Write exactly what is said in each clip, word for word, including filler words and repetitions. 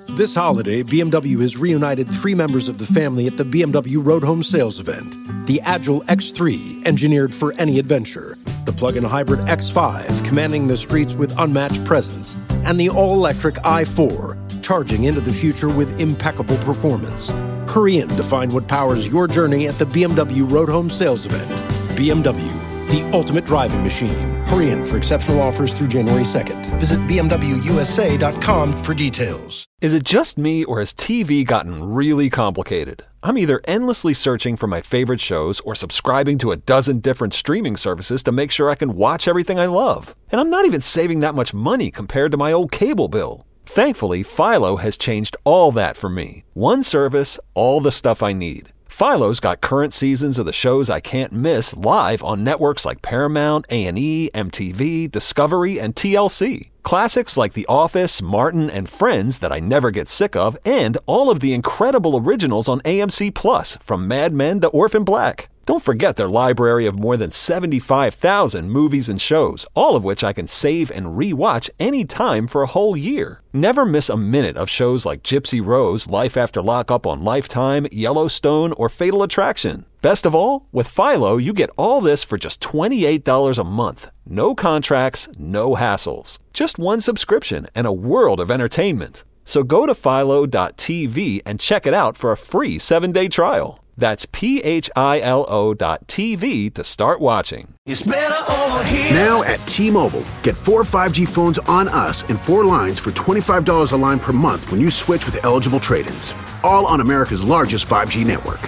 This holiday, B M W has reunited three members of the family at the B M W Road Home Sales event. The Agile X three, engineered for any adventure. The plug-in hybrid X five, commanding the streets with unmatched presence. And the all-electric i four, charging into the future with impeccable performance. Hurry in to find what powers your journey at the B M W Road Home Sales event. B M W, the ultimate driving machine. Hurry in for exceptional offers through January second. Visit b m w u s a dot com for details. Is it just me, or has T V gotten really complicated? I'm either endlessly searching for my favorite shows or subscribing to a dozen different streaming services to make sure I can watch everything I love. And I'm not even saving that much money compared to my old cable bill. Thankfully, Philo has changed all that for me. One service, all the stuff I need. Philo's got current seasons of the shows I can't miss live on networks like Paramount, A and E, M T V, Discovery, and T L C. Classics like The Office, Martin, and Friends that I never get sick of, and all of the incredible originals on A M C Plus, from Mad Men to Orphan Black. Don't forget their library of more than seventy-five thousand movies and shows, all of which I can save and re-watch anytime for a whole year. Never miss a minute of shows like Gypsy Rose, Life After Lockup on Lifetime, Yellowstone, or Fatal Attraction. Best of all, with Philo, you get all this for just twenty-eight dollars a month. No contracts, no hassles. Just one subscription and a world of entertainment. So go to philo dot t v and check it out for a free seven-day trial. That's P H I L O dot T V to start watching. It's better over here. Now at T-Mobile, get four five G phones on us and four lines for twenty-five dollars a line per month when you switch with eligible trade-ins. All on America's largest five G network.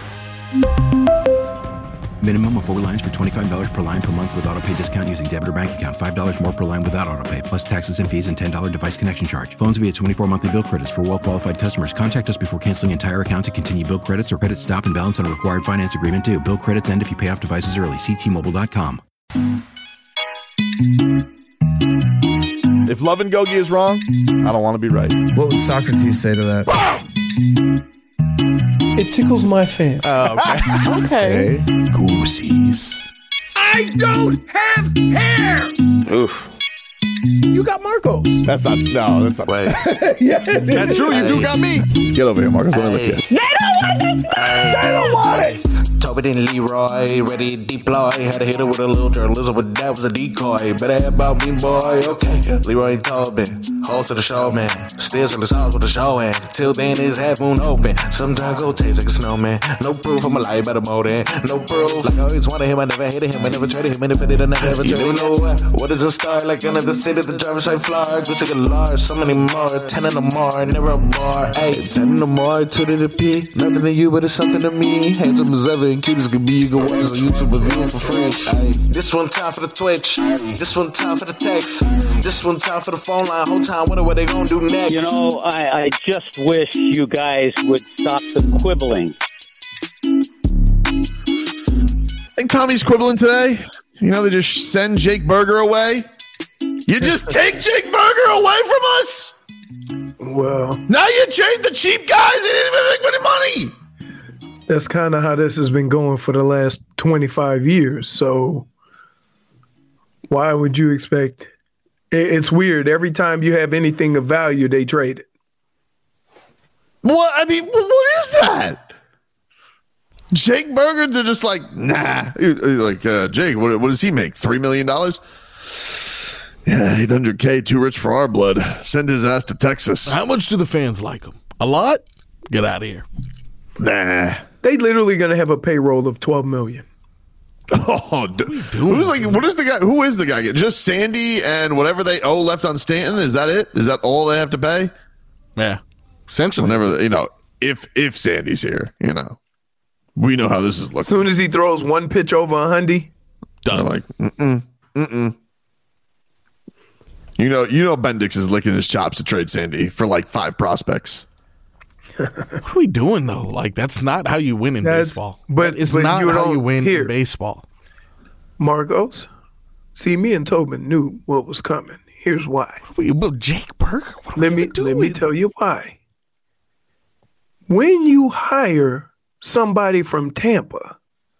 Minimum of four lines for twenty-five dollars per line per month with autopay discount using debit or bank account. five dollars more per line without autopay, plus taxes and fees and ten dollars device connection charge. Phones via twenty-four monthly bill credits for well-qualified customers. Contact us before canceling entire account to continue bill credits or credit stop and balance on a required finance agreement due. Bill credits end if you pay off devices early. See T Mobile dot com. If love and Gogi is wrong, I don't want to be right. What would Socrates say to that? Boom! It tickles my fancy. Oh, okay. Okay. okay. Goosies. I don't have hair. Oof. You got Marcos. That's not, no, that's not. Wait. Yeah, That's true, you do got me. Get over here, Marcus. Let me look at you. They don't want this. They don't want it. Tobin and Leroy, ready to deploy. Had to hit her with a little journalism, but that was a decoy. Better have about me, boy, okay. Leroy and Tobin, hold to the show, man. Still to the sauce with the show, and till then it's half moon open. Sometimes go taste like a snowman. No proof, I'm a lie about a molding. No proof, like I always wanted him, I never hated him, I never traded him, and if I did, I never ever traded him. You know what? What is a star? Like another city, the driver's side flag. We take a large, so many more. Ten in the more, never a bar. Hey, ten in the more, two to the P. Nothing to you, but it's something to me. Handsome as ever and cute as could be. You can watch this on YouTube review for free. Ay. This one time for the Twitch. This one time for the text. This one time for the phone line. Whole time wondering what they gonna do next. You know, I, I just wish you guys would stop the quibbling. I think Tommy's quibbling today. You know, they just send Jake Berger away. You just take Jake Berger away from us? Well, now you trade the cheap guys and didn't even make any money. That's kind of how this has been going for the last twenty-five years. So why would you expect? It's weird. Every time you have anything of value, they trade it. What? I mean, what is that? Jake Berger, they're just like, nah. Like, uh, Jake, what, what does he make? three million dollars? Yeah, eight hundred K, too rich for our blood. Send his ass to Texas. How much do the fans like him? A lot? Get out of here. Nah. They literally going to have a payroll of twelve million dollars. Oh, d- who's like? What is the guy? Who is the guy? Just Sandy and whatever they owe left on Stanton. Is that it? Is that all they have to pay? Yeah, essentially. Whenever you know, if if Sandy's here, you know, we know how this is looking. As soon as he throws one pitch over a hundy, done. Like, mm mm mm. You know, you know, Bendix is licking his chops to trade Sandy for like five prospects. What are we doing though? Like, that's not how you win in That's, baseball. But it's but not you how you win here. in baseball. Marcos, see, me and Tobin knew what was coming. Here's why. We, but Jake Berger, what are let we me doing? let me tell you why. When you hire somebody from Tampa,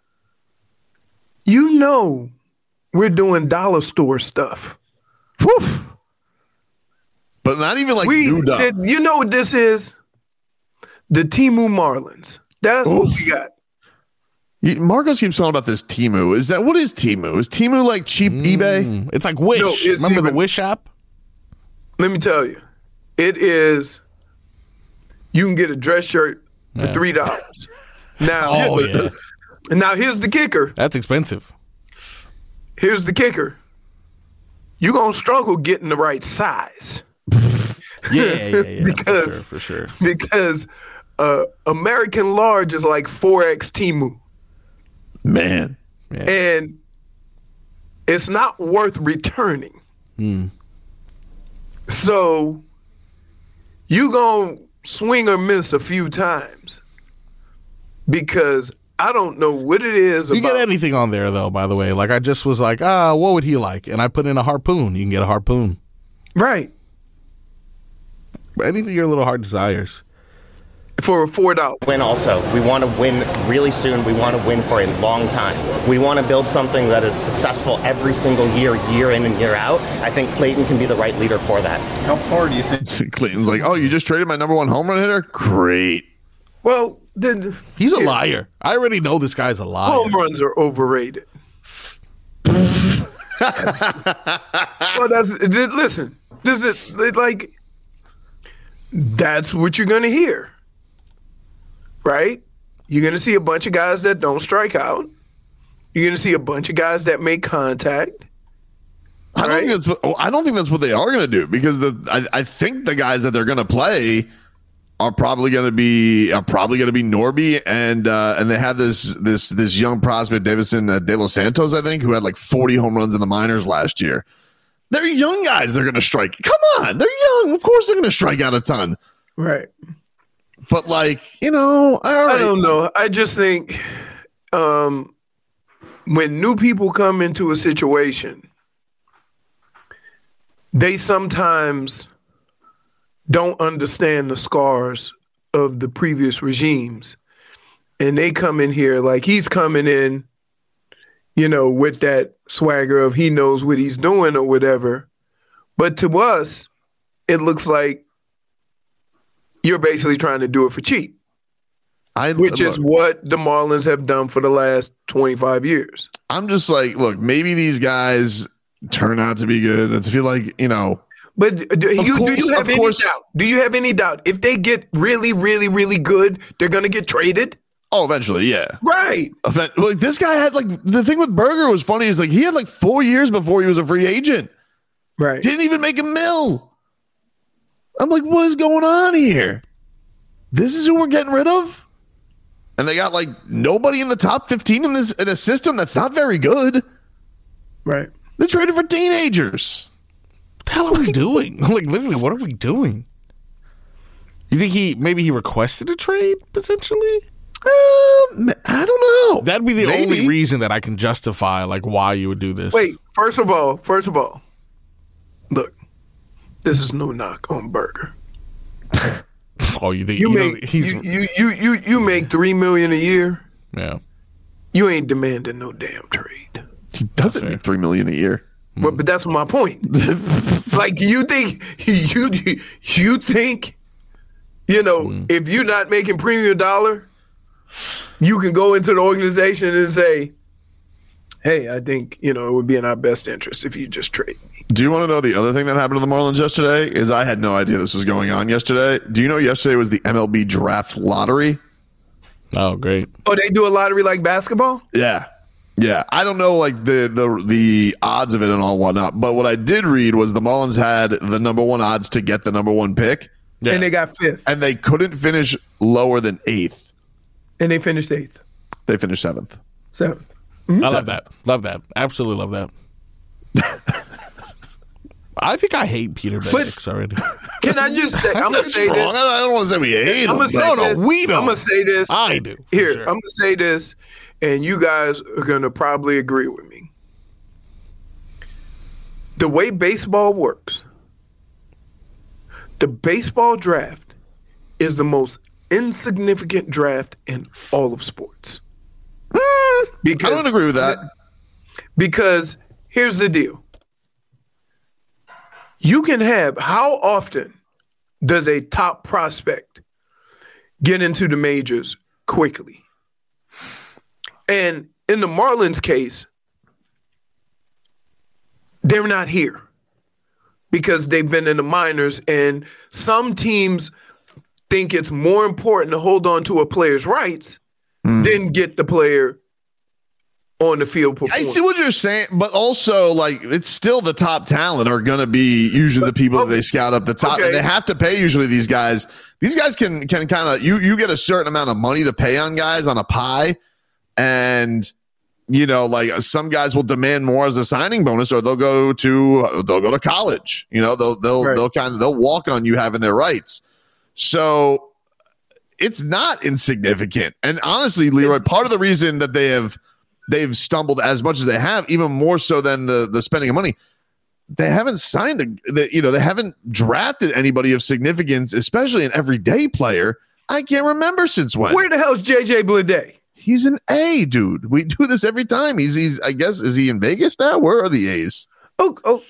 you know we're doing dollar store stuff. Whew. but not even like we, new up. You know what this is? The Temu Marlins. That's Ooh. what we got. Marcos keeps talking about this Temu. Is that what is Temu? Is Temu like cheap mm, eBay? It's like Wish. No, it's Remember even, the Wish app? Let me tell you, it is. You can get a dress shirt for yeah. three dollars. Now, oh, yeah. now here's the kicker. That's expensive. Here's the kicker. You're gonna struggle getting the right size. yeah, yeah, yeah. because for sure, for sure. because uh, American large is like four X Temu. Man. Yeah. And it's not worth returning. Mm. So you gonna swing or miss a few times because I don't know what it is. You about- get anything on there though, by the way. Like I just was like, ah, what would he like? And I put in a harpoon. You can get a harpoon. Right. Anything your little heart desires. For four dollars. Win also. We want to win really soon. We want to win for a long time. We want to build something that is successful every single year, year in and year out. I think Clayton can be the right leader for that. How far do you think? Clayton's like, oh, you just traded my number one home run hitter? Great. Well, then he's a liar. I already know this guy's a liar. Home runs are overrated. well, that's listen. This is like that's what you're gonna hear. Right? You're going to see a bunch of guys that don't strike out. You're going to see a bunch of guys that make contact. I don't right? think that's what, I don't think that's what they are going to do because the I, I think the guys that they're going to play are probably going to be are probably going to be Norby and uh, and they have this this this young prospect Davison uh, De Los Santos, I think, who had like forty home runs in the minors last year. They're young guys. They're going to strike. Come on, they're young. Of course, they're going to strike out a ton. Right. But like, you know, all right. I don't know. I just think um, when new people come into a situation, they sometimes don't understand the scars of the previous regimes. And they come in here like he's coming in, you know, with that swagger of he knows what he's doing or whatever. But to us, it looks like you're basically trying to do it for cheap, I, which look, is what the Marlins have done for the last twenty-five years. I'm just like, look, maybe these guys turn out to be good. I feel like, you know. But do you, course, do you have any course. doubt? Do you have any doubt? If they get really, really, really good, they're going to get traded? Oh, eventually, yeah. Right. Like this guy had like, the thing with Berger was funny is like he had like four years before he was a free agent. Right. Didn't even make a mill. I'm like, what is going on here? This is who we're getting rid of? And they got like nobody in the top fifteen in this in a system that's not very good. Right. They traded for teenagers. What the hell are we doing? Like literally, what are we doing? You think he maybe he requested a trade potentially? Um, I don't know. That'd be the maybe. only reason that I can justify like why you would do this. Wait, first of all, first of all, look. This is no knock on Berger. Oh, you think you, you make know, he's you, you you you you make three million a year? Yeah. You ain't demanding no damn trade. He doesn't make three million a year. But but that's my point. Like you think you you think you know mm. if you're not making premium dollar, you can go into the organization and say, hey, I think, you know, it would be in our best interest if you just trade me. Do you want to know the other thing that happened to the Marlins yesterday? Is I had no idea this was going on yesterday. Do you know yesterday was the M L B draft lottery? Oh, great. Oh, they do a lottery like basketball? Yeah. Yeah. I don't know like the the the odds of it and all whatnot, but what I did read was the Marlins had the number one odds to get the number one pick. Yeah. And they got fifth. And they couldn't finish lower than eighth. And they finished eighth. They finished seventh. Seventh. Mm-hmm. I love that. Love that. Absolutely love that. I think I hate Peter Bendix already. Can I just say, I'm going to say wrong. this. I don't want to say we hate I'm him. going to say no, this. No, we don't. I'm going to say this. I do. Here, sure. I'm going to say this, and you guys are going to probably agree with me. The way baseball works, the baseball draft is the most insignificant draft in all of sports. Because, I don't agree with that. Because here's the deal. You can have, how often does a top prospect get into the majors quickly? And in the Marlins case, they're not here because they've been in the minors, and some teams think it's more important to hold on to a player's rights mm. than get the player on the field performing. I see what you're saying, but also, like, it's still the top talent are going to be usually the people okay. that they scout up the top, okay. and they have to pay usually these guys. These guys can can kind of you you get a certain amount of money to pay on guys on a pie, and you know, like some guys will demand more as a signing bonus, or they'll go to they'll go to college. You know, they'll they'll right. they'll kind of they'll walk on you having their rights. So it's not insignificant. And honestly, Leroy, it's, part of the reason that they have they've stumbled as much as they have, even more so than the the spending of money, they haven't signed a the, you know they haven't drafted anybody of significance, especially an everyday player. I can't remember since when. Where the hell's J J Bleday? He's an A, dude. We do this every time. He's he's I guess is he in Vegas now? Where are the A's? Oh, oh.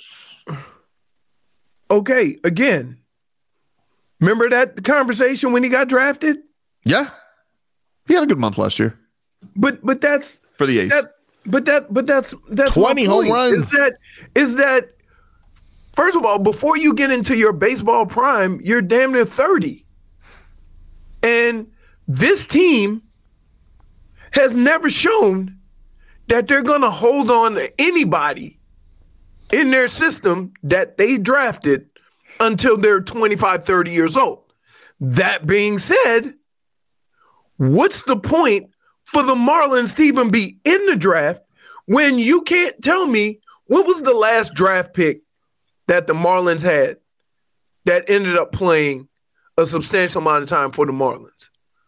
Okay, again. Remember that conversation when he got drafted? Yeah. He had a good month last year. But but that's for the A's. That, but that but that's that's twenty home runs. Is that is that first of all, before you get into your baseball prime, you're damn near thirty. And this team has never shown that they're going to hold on to anybody in their system that they drafted until they're twenty-five, thirty years old. That being said, what's the point for the Marlins to even be in the draft when you can't tell me what was the last draft pick that the Marlins had that ended up playing a substantial amount of time for the Marlins?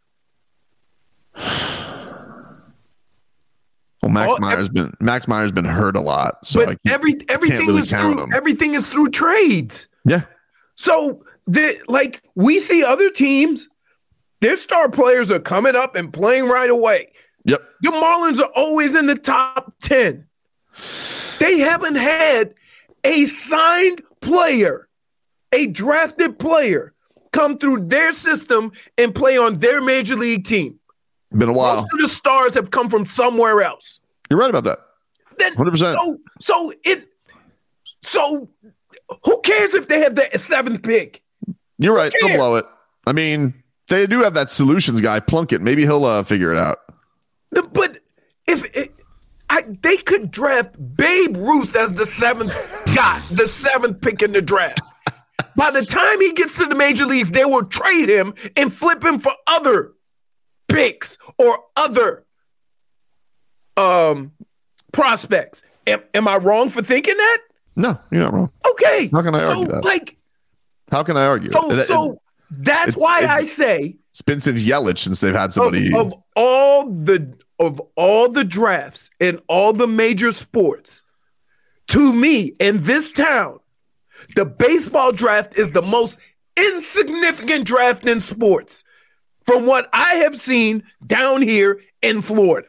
Well, Max All, Meyer's every, been Max Meyer's been hurt a lot, so but every everything really is through him. everything is through trades. Yeah. So the like we see other teams, their star players are coming up and playing right away. Yep. The Marlins are always in the top ten. They haven't had a signed player, a drafted player, come through their system and play on their major league team. Been a while. Most of the stars have come from somewhere else. You're right about that. Then, one hundred percent. So, so it, so who cares if they have the seventh pick? You're right. They'll blow it. I mean, they do have that solutions guy, Plunkett. Maybe he'll uh, figure it out. But if it, I, they could draft Babe Ruth as the seventh guy, the seventh pick in the draft. By the time he gets to the major leagues, they will trade him and flip him for other picks or other um, prospects. Am, am I wrong for thinking that? No, you're not wrong. Okay. How can I so, argue that? Like, How can I argue? So, it, so it, that's it's, why it's, I say it's been since Yelich since they've had somebody. Of, of all the of all the drafts in all the major sports, to me in this town, the baseball draft is the most insignificant draft in sports from what I have seen down here in Florida.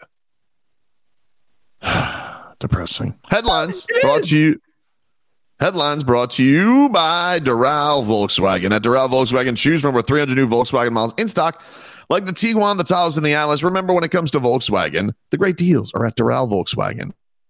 Depressing. Headlines brought to you. Headlines brought to you by Doral Volkswagen. At Doral Volkswagen, choose from over three hundred new Volkswagen models in stock, like the Tiguan, the Taos, and the Atlas. Remember, when it comes to Volkswagen, the great deals are at Doral Volkswagen.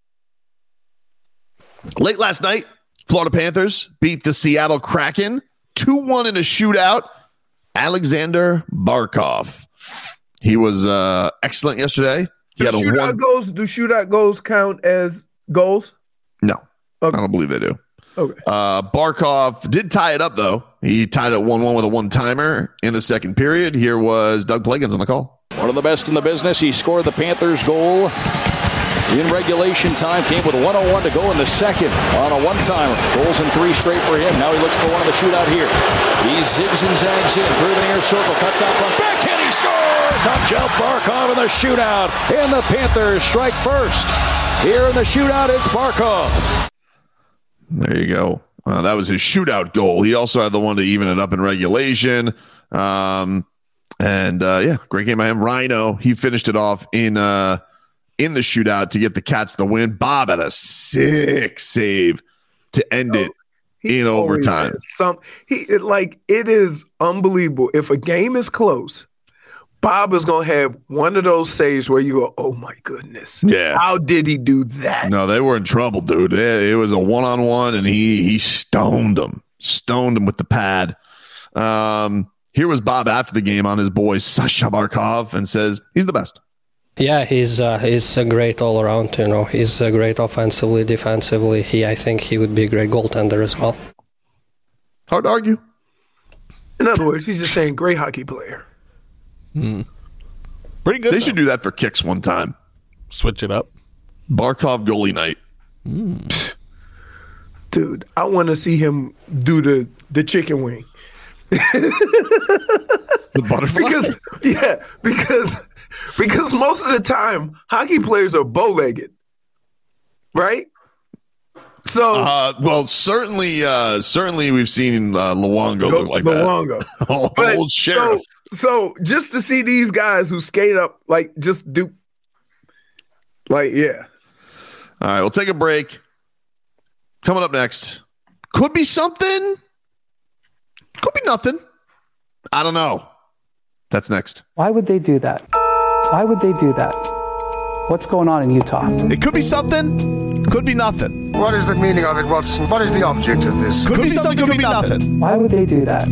Late last night, Florida Panthers beat the Seattle Kraken two one in a shootout. Alexander Barkov. He was uh, excellent yesterday. He do had a shootout one- goals, do shootout goals count as goals? No. Okay. I don't believe they do. Okay. Uh, Barkov did tie it up, though. He tied it one one with a one-timer in the second period. Here was Doug Plagans on the call. One of the best in the business. He scored the Panthers' goal in regulation time. Came with one oh one to go in the second on a one-timer. Goals in three straight for him. Now he looks for one of the shootout here. He zigs and zags in through the near circle. Cuts out front. Backhand. He scores! Top shelf Barkov in the shootout. And the Panthers strike first. Here in the shootout, it's Barkov. There you go. Uh, that was his shootout goal. He also had the one to even it up in regulation. Um, and uh, yeah, great game by him. Rhino, he finished it off in uh, in the shootout to get the Cats the win. Bob had a sick save to end oh, it He in always overtime. has Some he it, like it is unbelievable. If a game is close, Bob is gonna have one of those saves where you go, "Oh my goodness, Yeah. how did he do that?" No, they were in trouble, dude. It, it was a one-on-one, and he he stoned them, stoned them with the pad. Um, here was Bob after the game on his boy Sasha Barkov and says he's the best. Yeah, he's uh, he's a great all around. You know, he's a great offensively, defensively. He, I think, he would be a great goaltender as well. Hard to argue. In other words, he's just saying great hockey player. Hmm. Pretty good. They though. should do that for kicks one time. Switch it up. Barkov goalie night. Mm. Dude, I want to see him do the the chicken wing. The butterfly? Because yeah, because because most of the time hockey players are bow-legged, right? So uh, well, certainly, uh, certainly we've seen uh, Luongo look like Luongo. that. Old But sheriff. So, so just to see these guys who skate up, like just do, like yeah. All right, we'll take a break. Coming up next, could be something. Could be nothing. I don't know. That's next. Why would they do that? Why would they do that? What's going on in Utah? It could be something, could be nothing. What is the meaning of it, Watson? What is the object of this? Could, could be something, could be nothing. Why would they do that?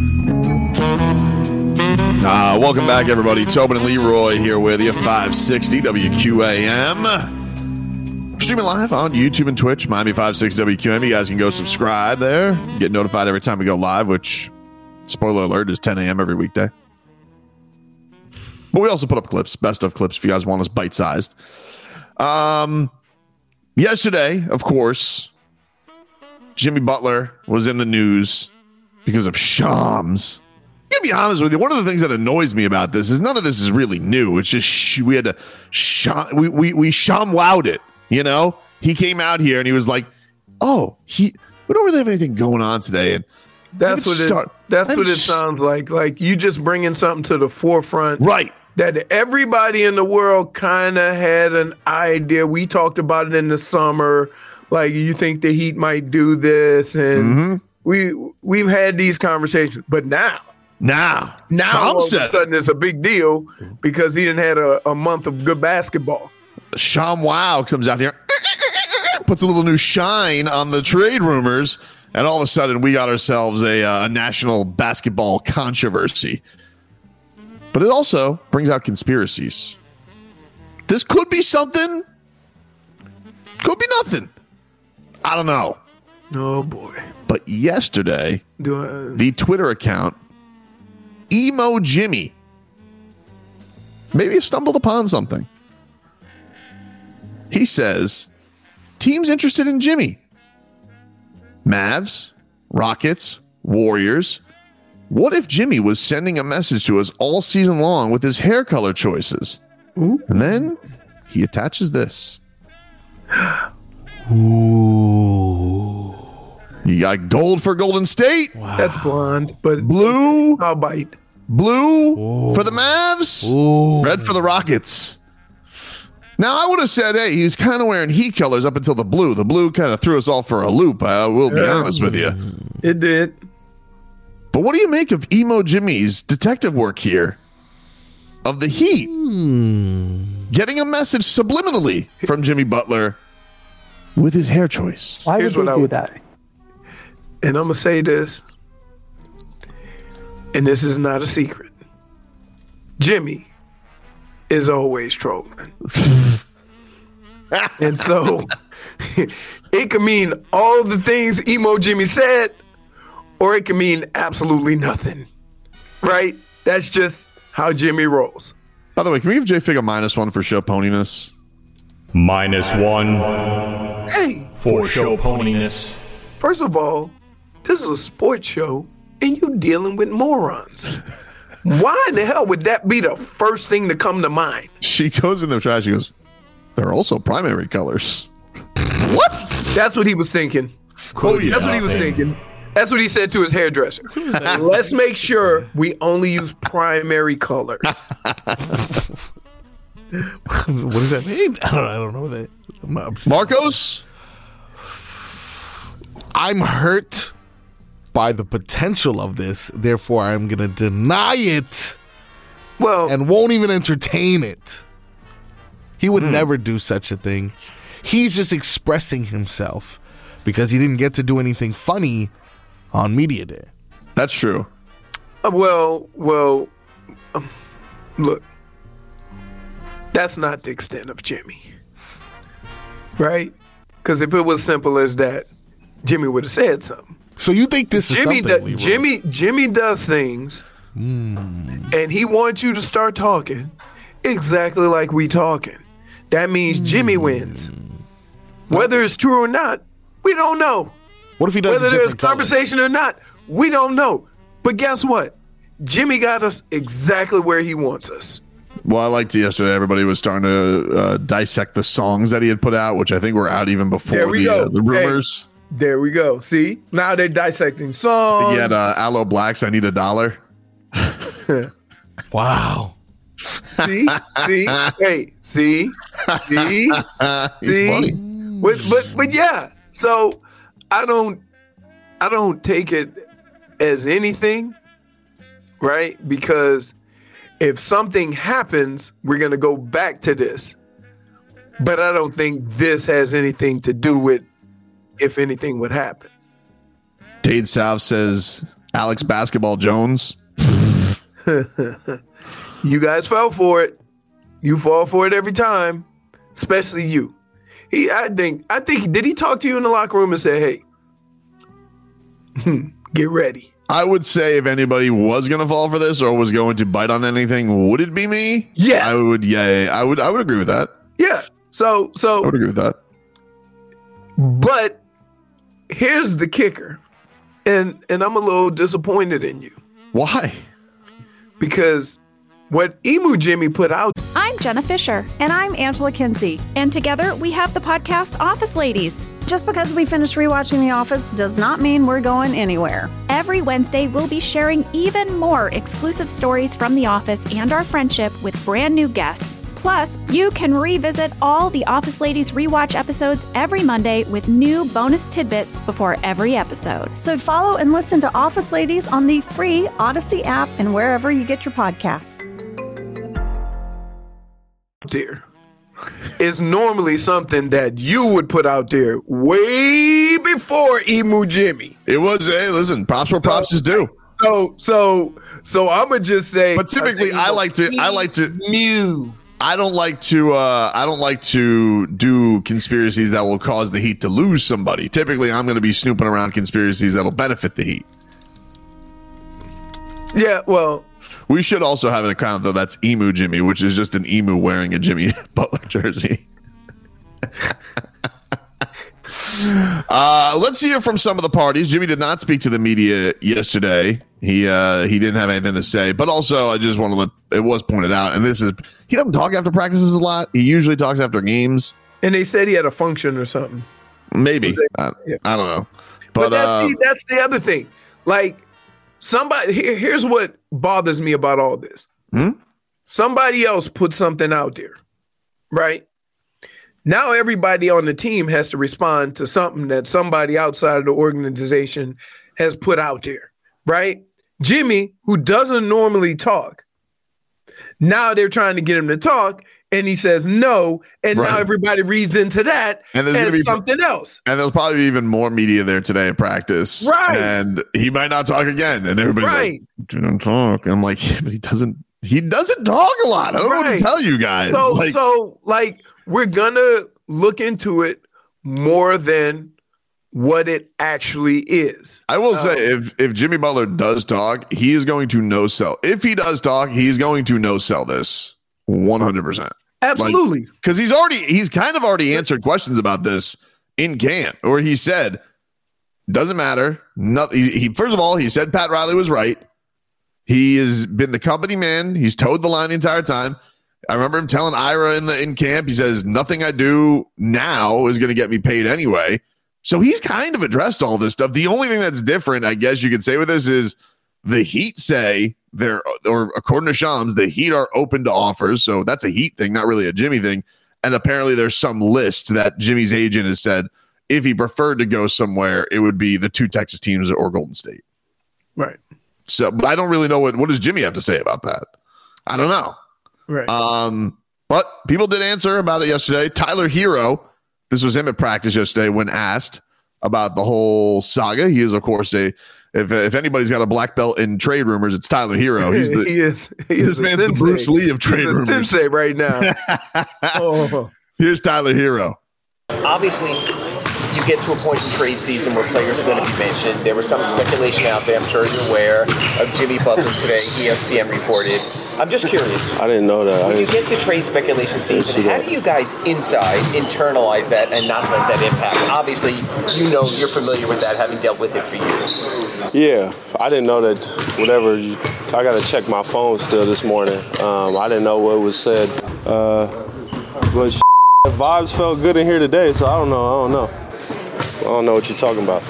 Uh, welcome back, everybody. Tobin and Leroy here with you, five sixty W Q A M. Streaming live on YouTube and Twitch, Miami five sixty W Q A M. You guys can go subscribe there. Get notified every time we go live, which, spoiler alert, is ten a.m. every weekday. But we also put up clips, best of clips, if you guys want us bite-sized. Um, yesterday, of course, Jimmy Butler was in the news because of Shams. I'm going to be honest with you. One of the things that annoys me about this is none of this is really new. It's just sh- we had to sham, we we we sham-wowed it, you know? He came out here and he was like, oh, he we don't really have anything going on today. And That's what start, it. That's what it just, sounds like. Like you just bringing something to the forefront, right? That everybody in the world kind of had an idea. We talked about it in the summer. Like you think the Heat might do this, and mm-hmm. we we've had these conversations. But now, now, now, Sham all said of a sudden, it's a big deal because he didn't had a, a month of good basketball. Sham Wow comes out here, puts a little new shine on the trade rumors. And all of a sudden, we got ourselves a, uh, a national basketball controversy. But it also brings out conspiracies. This could be something. Could be nothing. I don't know. Oh, boy. But yesterday, Do I, the Twitter account, Emo Jimmy, maybe stumbled upon something. He says, teams interested in Jimmy. Mavs, Rockets, Warriors. What if Jimmy was sending a message to us all season long with his hair color choices? Ooh. And then he attaches this. Ooh. You got gold for Golden State. Wow. That's blonde, but blue. I'll bite. Blue Ooh. For the Mavs. Ooh. Red for the Rockets. Now, I would have said, hey, he's kind of wearing Heat colors up until the blue. The blue kind of threw us all for a loop. I will be yeah. honest with you. It did. But what do you make of Emo Jimmy's detective work here? Of the Heat. Hmm. Getting a message subliminally from Jimmy Butler with his hair choice. Why Here's would they I do would, that? And I'm going to say this. And this is not a secret. Jimmy is always trolling. And so it can mean all the things Emo Jimmy said, or it can mean absolutely nothing. Right? That's just how Jimmy rolls. By the way, can we give J Fig a minus one for show poniness? Minus one. Hey. For, for show poniness. First of all, this is a sports show, and you dealing with morons. Why in the hell would that be the first thing to come to mind? She goes in the trash. She goes, they're also primary colors. What? That's what he was thinking. Oh, yeah. That's what he was thinking. That's what he said to his hairdresser. Let's make sure we only use primary colors. What does that mean? I don't, I don't know that. Marcos? I'm hurt by the potential of this. Therefore, I'm going to deny it. Well, and won't even entertain it. He would Hmm. never do such a thing. He's just expressing himself because he didn't get to do anything funny on Media Day. That's true. Uh, well, well, um, look, that's not the extent of Jimmy, right? Because if it was simple as that, Jimmy would have said something. So you think this Jimmy is something? do- Leroy? Jimmy Jimmy does things, Mm. and he wants you to start talking exactly like we talking. That means Jimmy wins, whether it's true or not. We don't know. What if he does Whether a there's different color? conversation or not, we don't know. But guess what? Jimmy got us exactly where he wants us. Well, I liked it yesterday. Everybody was starting to uh, dissect the songs that he had put out, which I think were out even before There we the, go. uh, the rumors. Hey, there we go. See? Now they're dissecting songs. He had uh, Aloe Blacks, I Need a Dollar. Wow. See? See? Hey, see? See? He's See? funny. But, but but yeah. So I don't I don't take it as anything, right? Because if something happens, we're gonna go back to this. But I don't think this has anything to do with if anything would happen. Dade South says Alex Basketball Jones. You guys fell for it. You fall for it every time, especially you. He, I think, I think, did he talk to you in the locker room and say, "Hey, get ready"? I would say if anybody was going to fall for this or was going to bite on anything, would it be me? Yes. I would. Yeah, I would. I would agree with that. Yeah. So, so I would agree with that. But here's the kicker, and and I'm a little disappointed in you. Why? Because what Emu Jimmy put out. I'm Jenna Fisher. And I'm Angela Kinsey. And together we have the podcast Office Ladies. Just because we finished rewatching The Office does not mean we're going anywhere. Every Wednesday, we'll be sharing even more exclusive stories from The Office and our friendship with brand new guests. Plus, you can revisit all the Office Ladies rewatch episodes every Monday with new bonus tidbits before every episode. So follow and listen to Office Ladies on the free Odyssey app and wherever you get your podcasts. There is normally something that you would put out there way before Emu Jimmy. It was. Hey, listen, props where props is due. So, so, so I'm gonna just say. But typically, I, I like to. I like to. Mew. I don't like to. Uh, I don't like to do conspiracies that will cause the Heat to lose somebody. Typically, I'm going to be snooping around conspiracies that'll benefit the Heat. Yeah, well, we should also have an account though that's Emu Jimmy, which is just an emu wearing a Jimmy Butler jersey. uh, let's hear from some of the parties. Jimmy did not speak to the media yesterday. He uh, he didn't have anything to say, but also I just want to let it was pointed out, and this is he doesn't talk after practices a lot. He usually talks after games. And they said he had a function or something. Maybe I, I don't know, but, But, that's, uh, the, that's the other thing. Like somebody here, here's what bothers me about all this. Hmm? Somebody else put something out there, right? Now everybody on the team has to respond to something that somebody outside of the organization has put out there, right? Jimmy, who doesn't normally talk, now they're trying to get him to talk, and he says no, and Right. now everybody reads into that And there's gonna as be- something else. and there's probably even more media there today at practice, Right. And he might not talk again, and everybody's Right. like, "Do not talk." And I'm like, yeah, but he doesn't. He doesn't talk a lot. I don't know what Right. to tell you guys. So, like, so like we're gonna look into it more than what it actually is. I will Um, say, if if Jimmy Butler does talk, he is going to no sell. If he does talk, he's going to no sell this one hundred percent. Absolutely, because he's already he's kind of already answered questions about this in camp, where he said, "Doesn't matter." Nothing. He, he first of all, he said Pat Riley was right. He has been the company man. He's towed the line the entire time. I remember him telling Ira in the in camp, he says, "Nothing I do now is going to get me paid anyway." So he's kind of addressed all this stuff. The only thing that's different, I guess you could say with this, is the Heat say they're, or according to Shams, the Heat are open to offers. So that's a Heat thing, not really a Jimmy thing. And apparently there's some list that Jimmy's agent has said, if he preferred to go somewhere, it would be the two Texas teams or Golden State. Right. So, but I don't really know what, what does Jimmy have to say about that? I don't know. Right. Um, but people did answer about it yesterday. Tyler Hero, this was him at practice yesterday when asked about the whole saga. He is, of course, a if if anybody's got a black belt in trade rumors, it's Tyler Hero. He's the he is. He this is man's the Bruce Lee of trade He's a rumors. Sensei right now. oh. Here's Tyler Hero. Obviously, you get to a point in trade season where players are going to be mentioned. There was some speculation out there, I'm sure you're aware, of Jimmy Butler today, E S P N reported. I'm just curious. I didn't know that. When I you get to trade speculation season, how do you guys inside internalize that and not let that impact? Obviously, you know, you're familiar with that, having dealt with it for years. Yeah, I didn't know that whatever, you, I got to check my phone still this morning. Um, I didn't know what was said. Uh, but sh- vibes felt good in here today, so I don't know. I don't know. I don't know what you're talking about.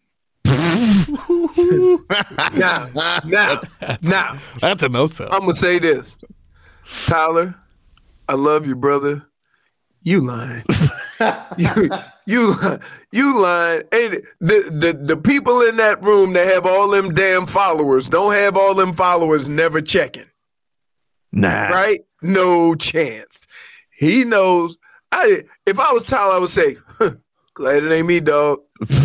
now, now, now. That's a no sell. I'm gonna say this, Tyler. I love you, brother. You lying. you, you, you lying. Hey, the, the the people in that room that have all them damn followers don't have all them followers never checking. Nah. Right? No chance. He knows. I if I was Tyler, I would say, huh, glad it ain't me, dog.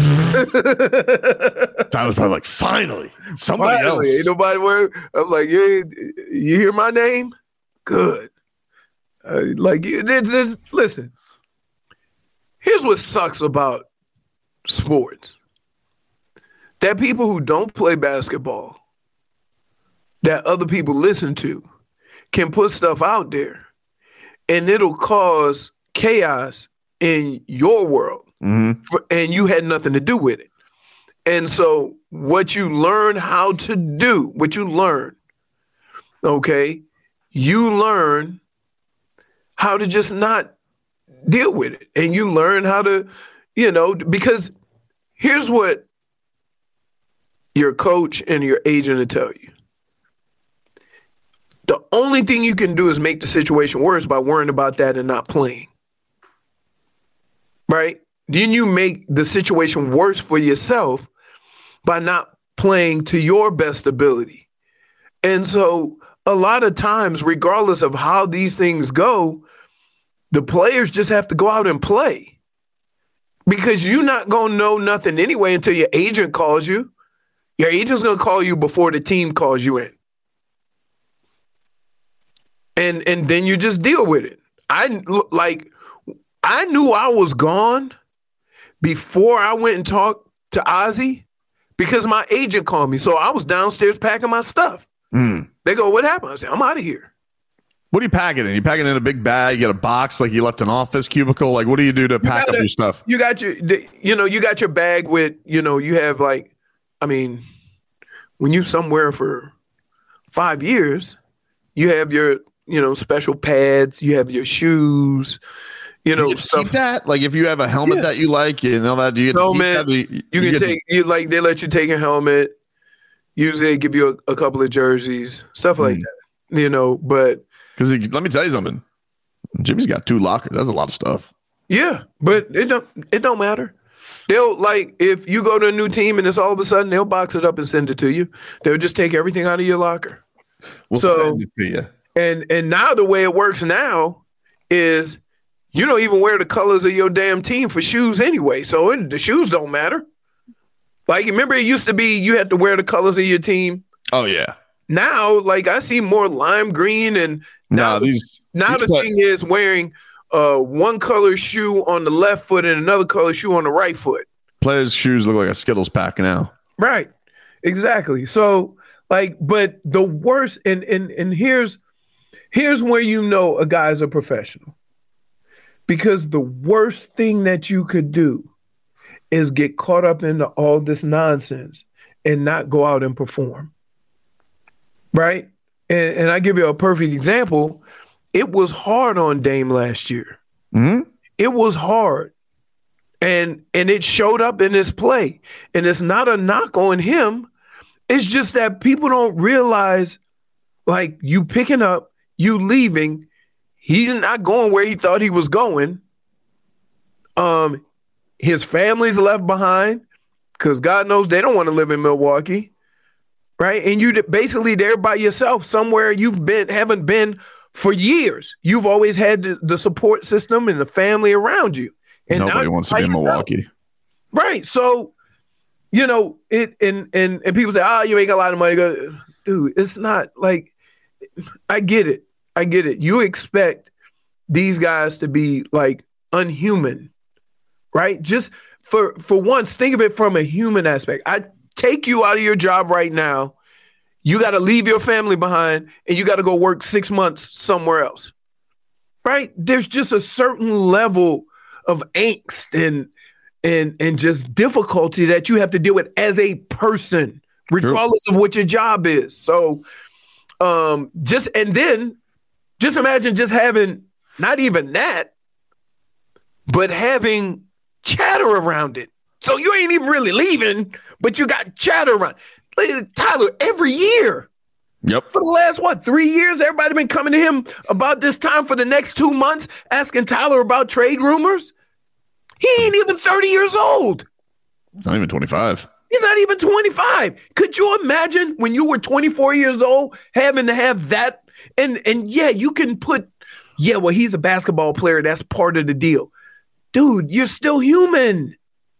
Tyler's probably like, finally, somebody Finally, else. Ain't nobody worried. I'm like, yeah, you hear my name? Good. Uh, like, it's, it's, listen, here's what sucks about sports. That people who don't play basketball, that other people listen to, can put stuff out there, and it'll cause chaos in your world. Mm-hmm. For, and you had nothing to do with it. And so what you learn how to do, what you learn, okay, you learn how to just not deal with it. And you learn how to, you know, because here's what your coach and your agent will tell you. The only thing you can do is make the situation worse by worrying about that and not playing. Right? Then you make the situation worse for yourself by not playing to your best ability. And so a lot of times, regardless of how these things go, the players just have to go out and play. Because you're not going to know nothing anyway until your agent calls you. Your agent's going to call you before the team calls you in. And and then you just deal with it. I like I knew I was gone before I went and talked to Ozzie because my agent called me. So I was downstairs packing my stuff. Mm. They go, what happened? I said, I'm out of here. What are you packing in? You packing in a big bag? You got a box like you left an office cubicle? Like, what do you do to pack gotta, up your stuff? You got your, you know, you got your bag with, you know, you have like, I mean, when you somewhere for five years, you have your, you know, special pads, you have your shoes, you know, you stuff. Keep that? Like if you have a helmet Yeah. that you like, you know that, do you get helmet, to keep that? you, You, you can get take, you like, they let you take a helmet. Usually they give you a, a couple of jerseys, stuff like Mm. that, you know, but. Because let me tell you something. Jimmy's got two lockers. That's a lot of stuff. Yeah, but it don't it don't matter. They'll like if you go to a new team and it's all of a sudden they'll box it up and send it to you. They'll just take everything out of your locker. We'll so, send it to you. And and now the way it works now is you don't even wear the colors of your damn team for shoes anyway. So it, the shoes don't matter. Like remember it used to be you had to wear the colors of your team. Oh yeah. Now, like I see more lime green, and now no, these now these the play- thing is wearing uh, one color shoe on the left foot and another color shoe on the right foot. Players' shoes look like a Skittles pack now. Right, exactly. So, like, but the worst, and and and here's here's where you know a guy's a professional, because the worst thing that you could do is get caught up into all this nonsense and not go out and perform. Right? And, and I give you a perfect example. It was hard on Dame last year. Mm-hmm. It was hard. And and it showed up in his play. And it's not a knock on him. It's just that people don't realize, like, you picking up, you leaving, he's not going where he thought he was going. Um, his family's left behind because God knows they don't want to live in Milwaukee, right? And you basically there by yourself somewhere you've been haven't been for years. You've always had the, the support system and the family around you. And nobody wants to be in Milwaukee. Right. So, you know, it and and and people say, oh, you make a lot of money. Go, dude, it's not like I get it. I get it. You expect these guys to be like unhuman, right? Just for for once, think of it from a human aspect. I take you out of your job right now. You got to leave your family behind and you got to go work six months somewhere else, right? There's just a certain level of angst and and and just difficulty that you have to deal with as a person, regardless True. Of what your job is. So um, just and then just imagine just having not even that, but having chatter around it. So you ain't even really leaving, but you got chatter around. Tyler, every year. Yep. For the last, what, three years, everybody been coming to him about this time for the next two months, asking Tyler about trade rumors. He ain't even thirty years old. He's not even twenty-five. He's not even twenty-five. Could you imagine when you were twenty-four years old having to have that? And, and yeah, you can put, yeah, well, he's a basketball player. That's part of the deal. Dude, you're still human.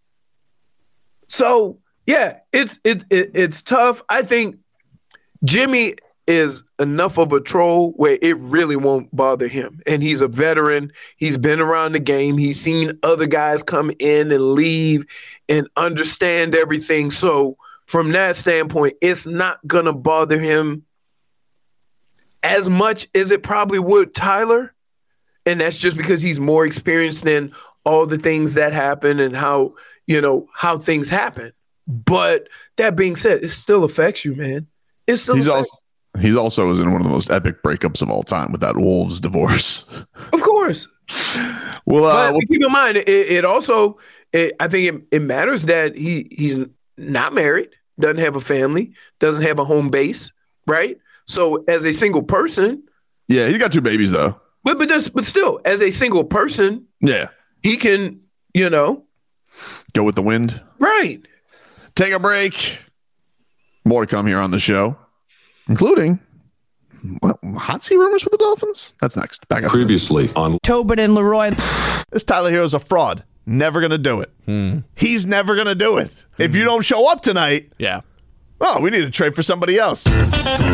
So, yeah, it's it, it it's tough. I think Jimmy is enough of a troll where it really won't bother him. And he's a veteran. He's been around the game. He's seen other guys come in and leave and understand everything. So from that standpoint, it's not going to bother him as much as it probably would Tyler. And that's just because he's more experienced in all the things that happen and how, you know, how things happen. But that being said, it still affects you, man. It still he's affects also he's also was in one of the most epic breakups of all time with that Wolves divorce. Of course. Well, uh, but well, keep in mind, it, it also, it, I think it, it matters that he he's not married, doesn't have a family, doesn't have a home base, right? So as a single person, yeah, he got two babies though. But but that's, but still, as a single person, yeah, he can, you know, go with the wind, right? Take a break. More to come here on the show, including what, hot seat rumors with the Dolphins. That's next. Back up previously on Tobin and Leroy. This Tyler Hero's a fraud. Never gonna do it. Hmm. He's never gonna do it. Hmm. If you don't show up tonight, yeah. Oh, we need to trade for somebody else. Hey,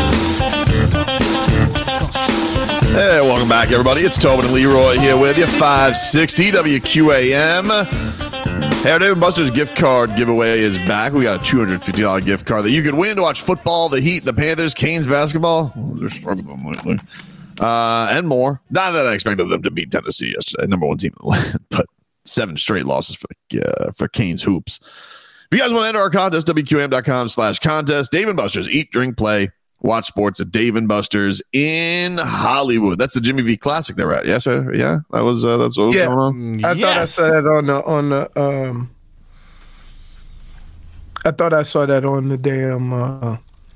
welcome back, everybody. It's Tobin and Leroy here with you. five sixty W Q A M. Hey, our Dave and Buster's gift card giveaway is back. We got a two hundred fifty dollars gift card that you could win to watch football, the Heat, the Panthers, Canes basketball. Oh, they're struggling lately. Uh, and more. Not that I expected them to beat Tennessee yesterday, number one team in the land, but seven straight losses for the uh, for Canes hoops. If you guys want to enter our contest, W Q M dot com slash contest. Dave and Buster's Eat, Drink, Play. Watch sports at Dave and Buster's in Hollywood. That's the Jimmy V Classic they're at. Yes, sir. Yeah, that was uh, that's what was yeah. going on. I yes. thought I saw that on the on the. Um, I thought I saw that on the damn uh,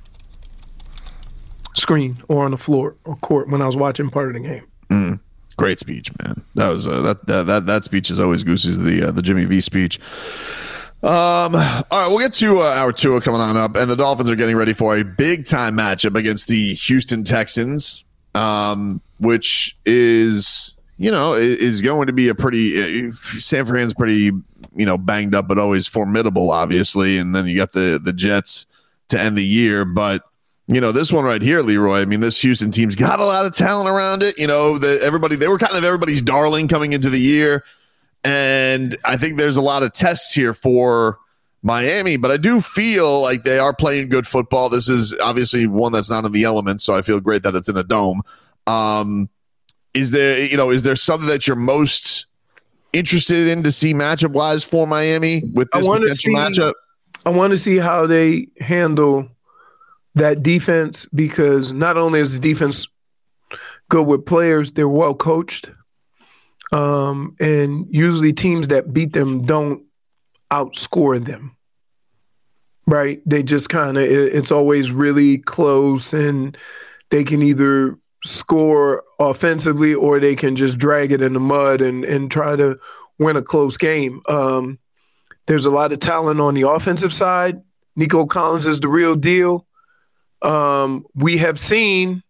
screen or on the floor or court when I was watching part of the game. Mm. Great speech, man. That was uh, that, that that that speech is always Goose's the uh, the Jimmy V speech. Um, all right, we'll get to uh, our tour coming on up, and the Dolphins are getting ready for a big-time matchup against the Houston Texans, um, which is, you know, is going to be a pretty uh, – San Fran's pretty, you know, banged up but always formidable, obviously, and then you got the, the Jets to end the year. But, you know, this one right here, Leroy, I mean, this Houston team's got a lot of talent around it. You know, the, everybody – they were kind of everybody's darling coming into the year. And I think there's a lot of tests here for Miami, but I do feel like they are playing good football. This is obviously one that's not in the elements, so I feel great that it's in a dome. Um, is there, you know, is there something that you're most interested in to see matchup-wise for Miami with this potential see, matchup? I want to see how they handle that defense because not only is the defense good with players, they're well coached. Um, and usually teams that beat them don't outscore them, right? They just kind of, it, it's always really close and they can either score offensively or they can just drag it in the mud and, and try to win a close game. Um, There's a lot of talent on the offensive side. Nico Collins is the real deal. Um, we have seen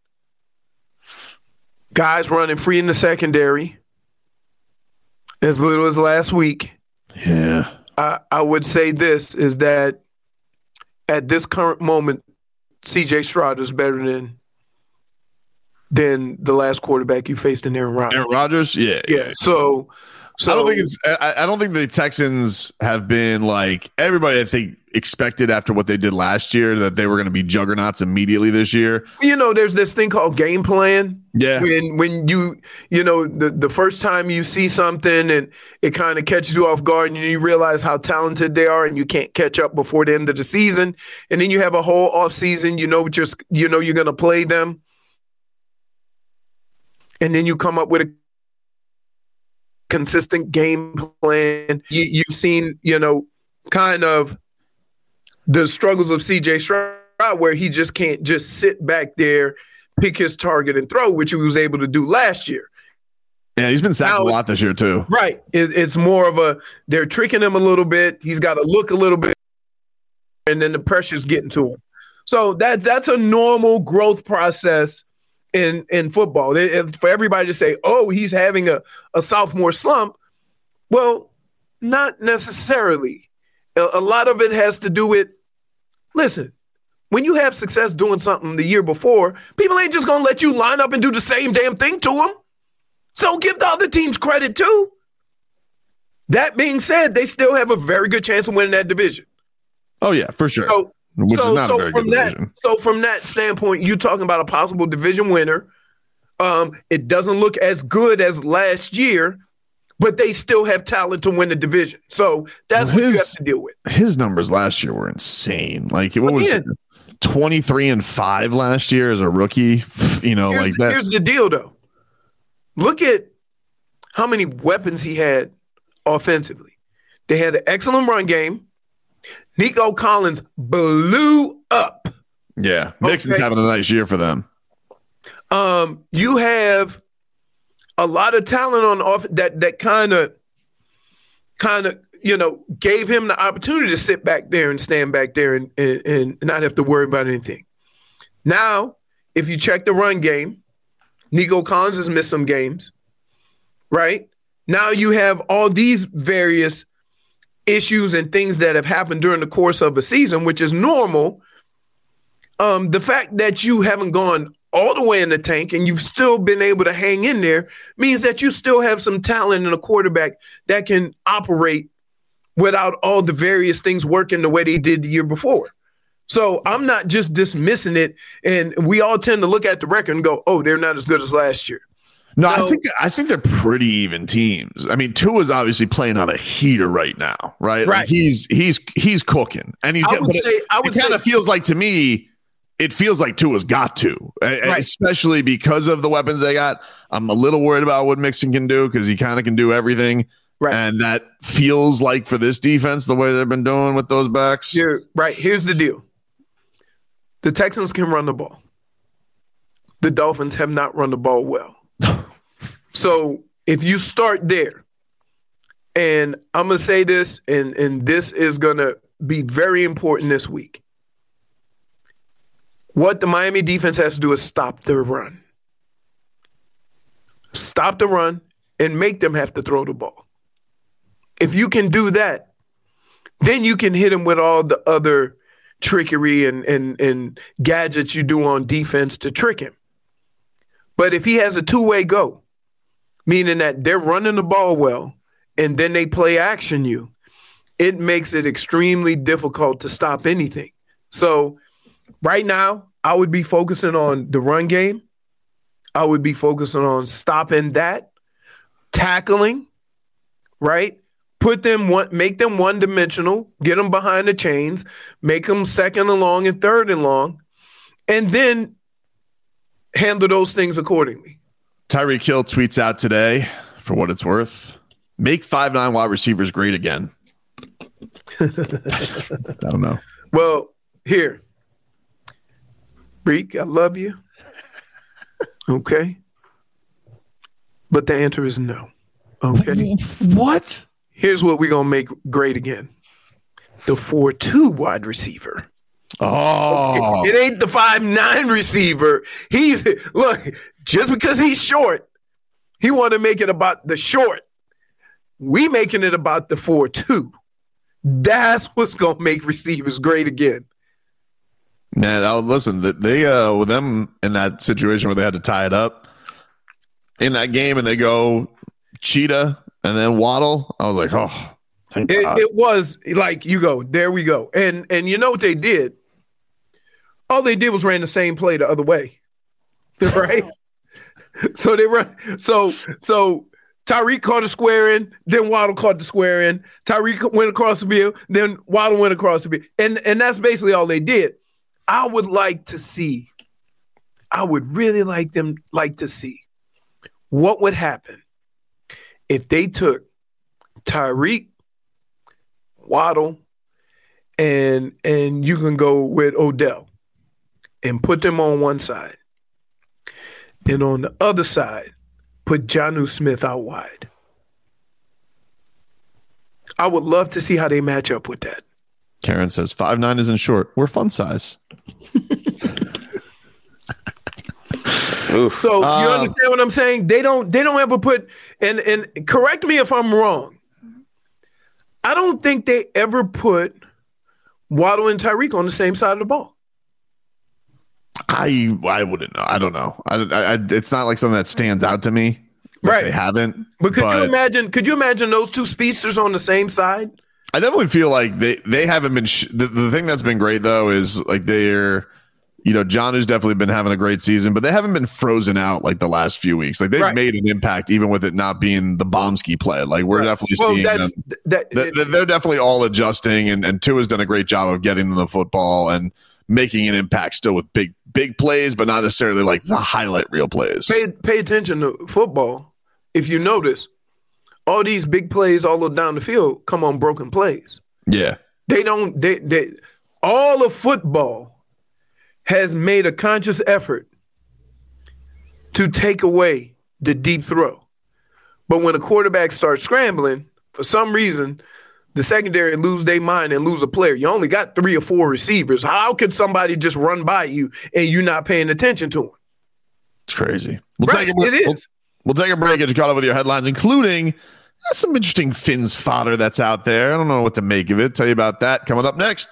guys running free in the secondary as little as last week. Yeah. I, I would say this is that at this current moment, C J Stroud is better than than the last quarterback you faced in Aaron Rodgers. Aaron Rodgers, yeah, yeah. So, so I don't think it's. I, I don't think the Texans have been like everybody. I think expected after what they did last year that they were going to be juggernauts immediately this year. You know, there's this thing called game plan. Yeah. When when you you know the the first time you see something and it kind of catches you off guard and you realize how talented they are and you can't catch up before the end of the season, and then you have a whole off season. You know, just you know you're going to play them. And then you come up with a consistent game plan. You, you've seen, you know, kind of the struggles of C J Stroud where he just can't just sit back there, pick his target and throw, which he was able to do last year. Yeah, he's been sacked Now, a lot this year too. Right. It, it's more of a, they're tricking him a little bit. He's got to look a little bit, and then the pressure's getting to him. So that that's a normal growth process in in football. It, it, for everybody to say, oh, he's having a, a sophomore slump, well, not necessarily. A, a lot of it has to do with, listen, when you have success doing something the year before, people ain't just going to let you line up and do the same damn thing to them. So give the other teams credit too. That being said, they still have a very good chance of winning that division. Oh, yeah, for sure. So, Which so, is not so a very from good that, division. So from that standpoint, you're talking about a possible division winner. Um, it doesn't look as good as last year, but they still have talent to win the division. So that's Well, what you his- have to deal with. His numbers last year were insane. Like what was it? Again, twenty-three and five last year as a rookie. You know, here's, like that. here's the deal, though. Look at how many weapons he had offensively. They had an excellent run game. Nico Collins blew up. Yeah, Mixon's Okay. having a nice year for them. Um, you have a lot of talent on off that that kind of, kind of, you know, gave him the opportunity to sit back there and stand back there and, and and not have to worry about anything. Now, if you check the run game, Nico Collins has missed some games, right? Now you have all these various issues and things that have happened during the course of a season, which is normal. Um, the fact that you haven't gone all the way in the tank and you've still been able to hang in there means that you still have some talent in a quarterback that can operate without all the various things working the way they did the year before. So I'm not just dismissing it, and we all tend to look at the record and go, oh, they're not as good as last year. No, So- I think I think they're pretty even teams. I mean, Tua's obviously playing on a heater right now, right? Like Right. he's he's he's cooking, and he's I getting. would but say- it, I would it kind say- of feels like to me, it feels like Tua's got to, uh, Right. especially because of the weapons they got. I'm a little worried about what Mixon can do because he kind of can do everything, Right. and that feels like for this defense the way they've been doing with those backs. Here, right. Here's the deal. The Texans can run the ball. The Dolphins have not run the ball well. So if you start there, and I'm going to say this, and, and this is going to be very important this week. What the Miami defense has to do is stop their run. Stop the run and make them have to throw the ball. If you can do that, then you can hit them with all the other trickery and, and, and gadgets you do on defense to trick him. But if he has a two-way go, meaning that they're running the ball well and then they play action you, it makes it extremely difficult to stop anything. So right now, I would be focusing on the run game. I would be focusing on stopping that, tackling, right? Put them one, make them one-dimensional, get them behind the chains, make them second and long and third and long, and then handle those things accordingly. Tyreek Hill tweets out today, for what it's worth, make five nine wide receivers great again. I don't know. Well, here, Reek, I love you. Okay. But the answer is no. Okay. What? Here's what we're going to make great again. the four two wide receiver. Oh, it ain't the five nine receiver. He's look, just because he's short, he want to make it about the short. We making it about the four two. That's what's gonna make receivers great again. Man, I'll, listen, they uh, with them in that situation where they had to tie it up in that game, and they go Cheetah and then Waddle. I was like, oh, thank it, God. it was like you go, there we go, and and you know what they did? All they did was ran the same play the other way, right? so they run, so so Tyreek caught a square in, then Waddle caught the square in. Tyreek went across the field, then Waddle went across the field, and and that's basically all they did. I would like to see, I would really like them like to see what would happen if they took Tyreek, Waddle, and and you can go with Odell and put them on one side. And on the other side, put Jonnu Smith out wide. I would love to see how they match up with that. Karen says five nine isn't short. We're fun size. So you Um, understand what I'm saying? They don't they don't ever put and and correct me if I'm wrong. I don't think they ever put Waddle and Tyreek on the same side of the ball. I I wouldn't know. I don't know. I, I, I it's not like something that stands out to me. Like Right. They haven't. But could you imagine could you imagine those two speedsters on the same side? I definitely feel like they, they haven't been. Sh- the, the thing that's been great, though, is like they're, you know, John who's definitely been having a great season, but they haven't been frozen out like the last few weeks. Like they've Right. made an impact, even with it not being the Bomsky play. Like we're Right. definitely Well, seeing that's- them. that- They- they're definitely all adjusting, and, and Tua's done a great job of getting them the football and making an impact still with big, big plays, but not necessarily like the highlight reel plays. Pay pay attention to football. If you notice, all these big plays all down the field come on broken plays. Yeah. They don't they they all of football has made a conscious effort to take away the deep throw. But when a quarterback starts scrambling, for some reason, the secondary lose their mind and lose a player. You only got three or four receivers. How could somebody just run by you and you're not paying attention to them? It's crazy. We'll Right, take a, it we'll, is. We'll take a break. Get you caught up with your headlines, including some interesting Finns fodder that's out there. I don't know what to make of it. Tell you about that coming up next.